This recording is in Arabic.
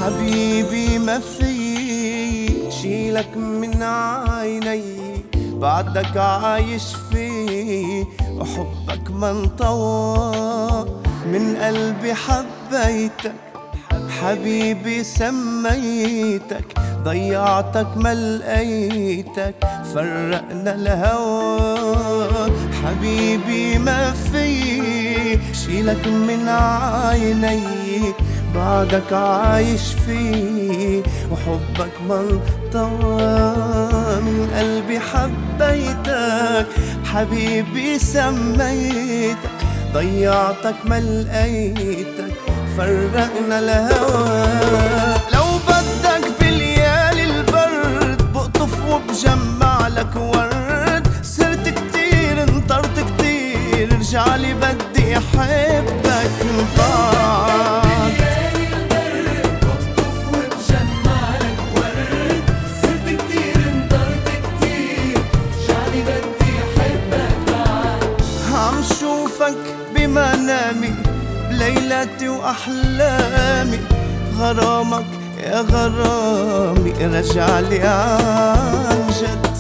حبيبي ما في شيلك من عيني، بعدك عايش فيه وحبك ما انطوى. من قلبي حبيتك حبيبي سميتك، ضيعتك ما لقيتك فرقنا الهوى. حبيبي ما في شيلك من عيني، بعدك عايش فيه وحبك ما انطوى. من قلبي حبيتك حبيبي سميتك، ضيعتك ما لقيتك فرقنا الهوى. لو بدك بليالي البرد بقطف وبجمع لك ورد. سرت كتير انطرت كتير رجعلي بدي احبك بعد. عم شوفك بمنامي بليلاتي وأحلامي، غرامك يا غرامي رجعلي عن جد.